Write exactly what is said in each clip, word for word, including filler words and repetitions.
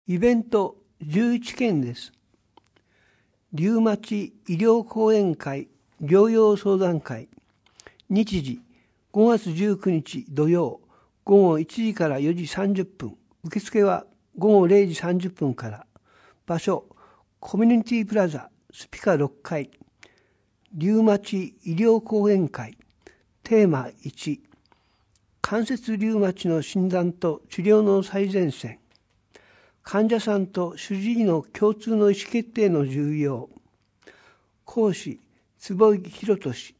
イベントじゅういちけんです。リウマチ医療講演会療養相談会。日時ごがつじゅうくにち土曜ごごいちじからよじさんじゅっぷん。受付はごごれいじさんじゅっぷんから。場所コミュニティプラザスピカろっかい。リウマチ医療講演会。テーマいち、関節リウマチの診断と治療の最前線。患者さんと主治医の共通の意思決定の重要。講師坪井博俊。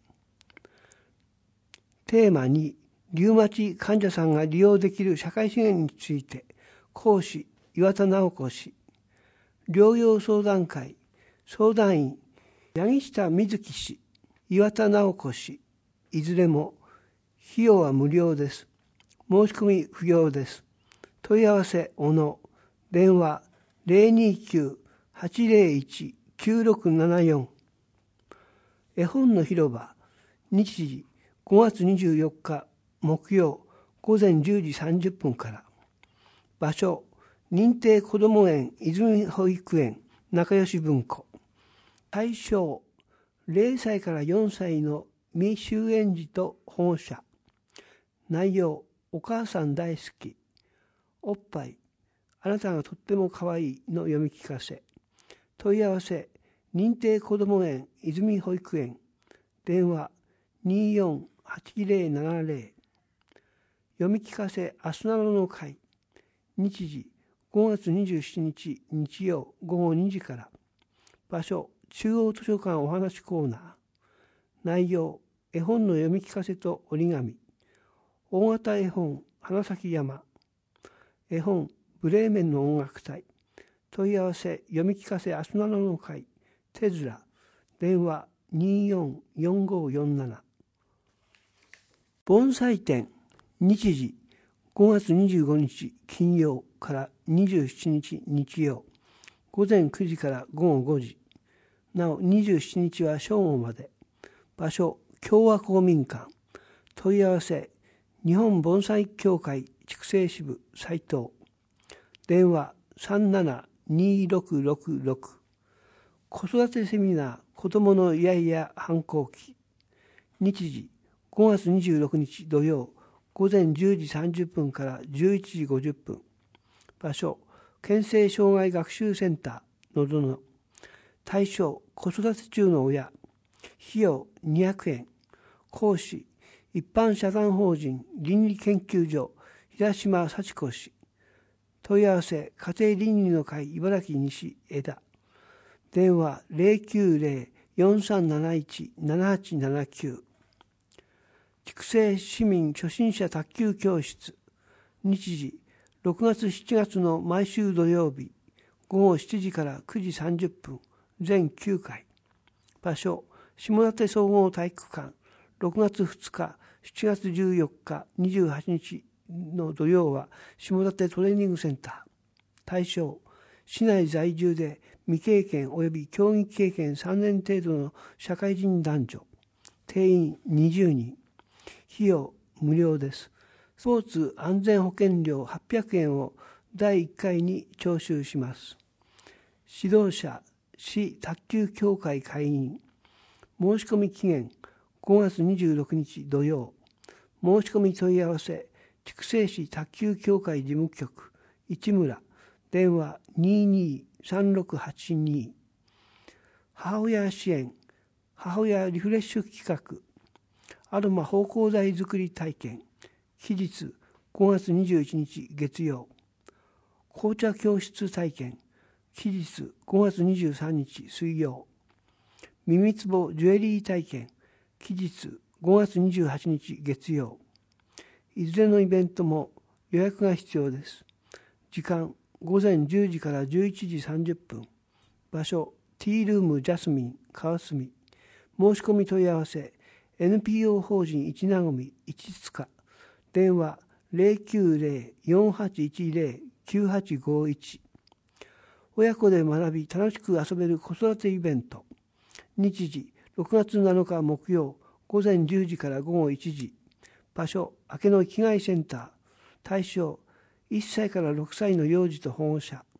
テーマに、リウマチ患者さんが利用できる社会資源について。講師岩田直子氏。療養相談会相談員八木下瑞希氏、岩田直子氏。いずれも費用は無料です。申し込み不要です。問い合わせ小野。電話 ゼロにきゅう はちゼロいち きゅうろくななよん。絵本の広場。日時ごがつにじゅうよっか木曜ごぜんじゅうじさんじゅっぷんから。場所認定こども園泉保育園仲良し文庫。対象れいさいからよんさいの未就園児と保護者。内容お母さん大好き。おっぱいあなたがとってもかわいいの読み聞かせ。問い合わせ認定こども園泉保育園。電話によんはちゼロななゼロ。読み聞かせあすなろの会。日時ごがつにじゅうしちにち日曜ごごにじから。場所中央図書館お話コーナー。内容絵本の読み聞かせと折り紙。大型絵本花咲山。絵本ブレーメンの音楽隊。問い合わせ読み聞かせあすなろの会。手面。電話によんよんごよんなな。盆栽展。日時ごがつにじゅうごにち金曜からにじゅうしちにち日曜。午前くじからごごごじ。なおにじゅうしちにちは正午まで。場所共和公民館。問い合わせ日本盆栽協会筑西支部斉藤。電話さんななにろくろくろく。子育てセミナー子どものイヤイヤ反抗期。日時ごがつにじゅうろくにち土曜ごぜんじゅうじさんじゅっぷんからじゅういちじごじゅっぷん。場所県政障害学習センターのどの。対象子育て中の親。費用にひゃくえん。講師一般社団法人倫理研究所平島幸子氏。問い合わせ家庭倫理の会茨城西枝。電話 ゼロきゅうゼロ よんさんなないち ななはちななきゅう。筑西市民初心者卓球教室。日時ろくがつしちがつの毎週土曜日ごごしちじからくじさんじゅっぷん。全きゅうかい。場所下館総合体育館。ろくがつふつかしちがつじゅうよっかにじゅうはちにちの土曜は下館トレーニングセンター。対象市内在住で未経験及び競技経験さんねん程度の社会人男女。定員にじゅうにん。費用無料です。スポーツ安全保険料はっぴゃくえんをだいいっかいに徴収します。指導者市卓球協会会員。申し込み期限ごがつにじゅうろくにち土曜。申し込み問い合わせ筑西市卓球協会事務局市村。電話ににさんろくはちに。母親支援母親リフレッシュ企画。アロマ芳香剤作り体験。期日ごがつにじゅういちにち月曜。紅茶教室体験。期日ごがつにじゅうさんにち水曜。耳つぼジュエリー体験。期日ごがつにじゅうはちにち月曜。いずれのイベントも予約が必要です。時間ごぜんじゅうじからじゅういちじさんじゅっぷん。場所ティールームジャスミン川澄。申し込み問い合わせ エヌピーオー 法人一なごみ一塚。電話 ゼロきゅうゼロ よんはちいちゼロ きゅうはちごいち。親子で学び楽しく遊べる子育てイベント。日時ろくがつなのか木曜ごぜんじゅうじからごごいちじ。場所明けの生きがいセンター。対象いっさいからろくさいの幼児と保護者。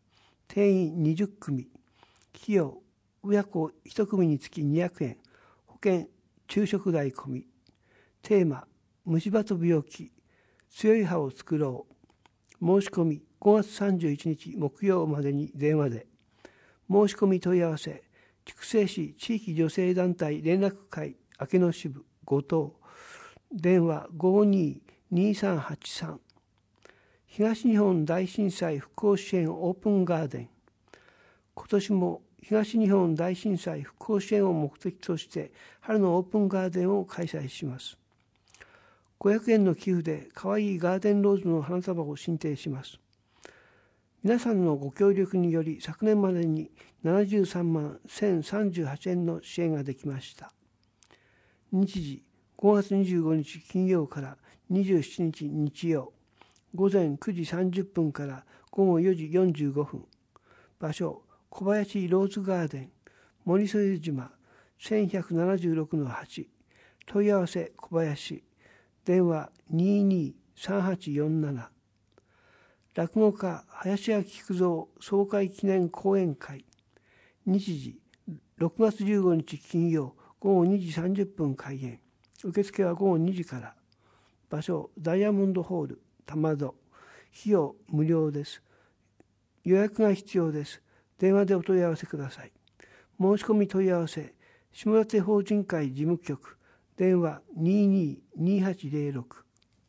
定員にじゅっくみ、費用、親子いち組につきにひゃくえん、保険、昼食代込み。テーマ、虫歯と病気、強い歯を作ろう。申し込み、ごがつさんじゅういちにち木曜までに電話で。申し込み問い合わせ、筑西市地域女性団体連絡会明野支部後藤、電話 ごーにーにーさんはちさん。東日本大震災復興支援オープンガーデン。今年も東日本大震災復興支援を目的として春のオープンガーデンを開催します。ごひゃくえんの寄付でかわいいガーデンローズの花束を進呈します。皆さんのご協力により昨年までにななじゅうさんまんせんさんじゅうはちえんの支援ができました。日時ごがつにじゅうごにち金曜からにじゅうしちにち日曜、午前くじさんじゅっぷんからごごよじよんじゅうごふん。場所、小林ローズガーデン、森添島せんひゃくななじゅうろくのはち。問い合わせ小林。電話 にーにーさんはちよんなな。落語家林家木久蔵総会記念講演会。日時ろくがつじゅうごにち金曜ごごにじさんじゅっぷん開演。受付はごごにじから。場所ダイヤモンドホール玉戸。費用無料です。予約が必要です。電話でお問い合わせください。申し込み問い合わせ下館法人会事務局。電話 にーにーにーはちぜろろく。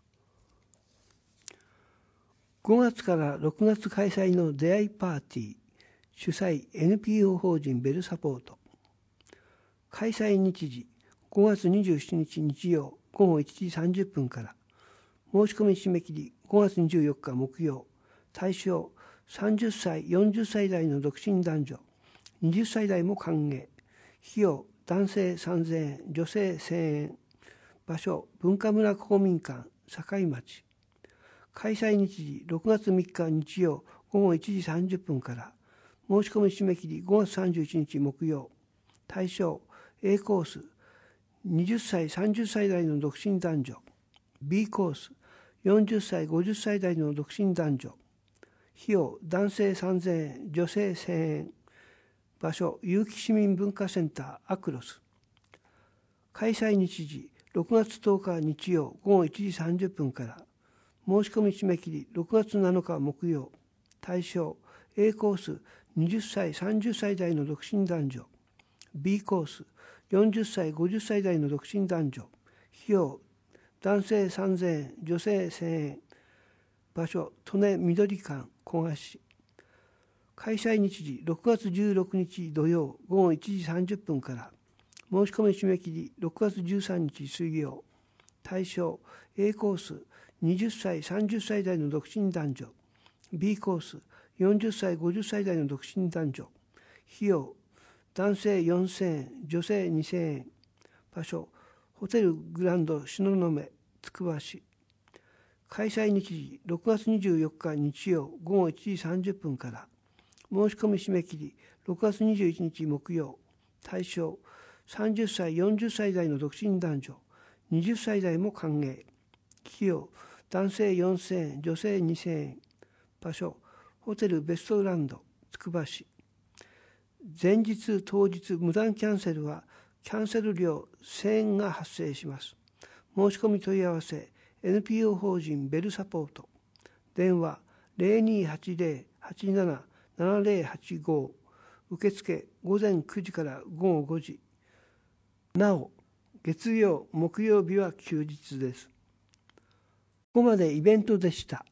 ごがつからろくがつ開催の出会いパーティー。主催 エヌピーオー 法人ベルサポート。開催日時ごがつにじゅうしちにち日曜ごごいちじさんじゅっぷんから。申し込み締め切りごがつにじゅうよっか木曜。対象さんじゅっさいよんじゅっさい代の独身男女。はたち代も歓迎。費用男性さんぜんえん、女性せんえん。場所文化村公民館境町。開催日時ろくがつみっか日曜ごごいちじさんじゅっぷんから。申し込み締め切りごがつさんじゅういちにち木曜。対象 A コースはたちさいさんじゅっさい代の独身男女。B コースよんじゅっさいごじゅっさい代の独身男女。費用男性さんぜんえん、女性せんえん。場所結城市民文化センターアクロス。開催日時ろくがつとおか日曜ごごいちじさんじゅっぷんから。申し込み締め切りろくがつなのか木曜。対象 A コースはたちさいさんじゅっさい代の独身男女。B コースよんじゅっさいごじゅっさい代の独身男女。費用男性さんぜんえん、女性せんえん。場所利根緑館古河市。開催日時ろくがつじゅうろくにち土曜ごごいちじさんじゅっぷんから。申し込み締め切りろくがつじゅうさんにち水曜。対象 A コースはたちさいさんじゅっさい代の独身男女。B コースよんじゅっさいごじゅっさい代の独身男女。費用男性よんせんえん、女性にせんえん。場所ホテルグランド東雲つくば市。開催日時ろくがつにじゅうよっか日曜ごごいちじさんじゅっぷんから。申し込み締め切りろくがつにじゅういちにち木曜。対象さんじゅっさいよんじゅっさい代の独身男女。はたち代も歓迎。費用男性よんせんえん、女性にせんえん。場所ホテルベストグランドつくば市。前日当日無断キャンセルはキャンセル料せんえんが発生します。申し込み問い合わせ エヌピーオー 法人ベルサポート。電話 ゼロにーはちゼロ はちなな ななゼロはちご。受付ごぜんくじからごごごじ。なお月曜木曜日は休日です。ここまでイベントでした。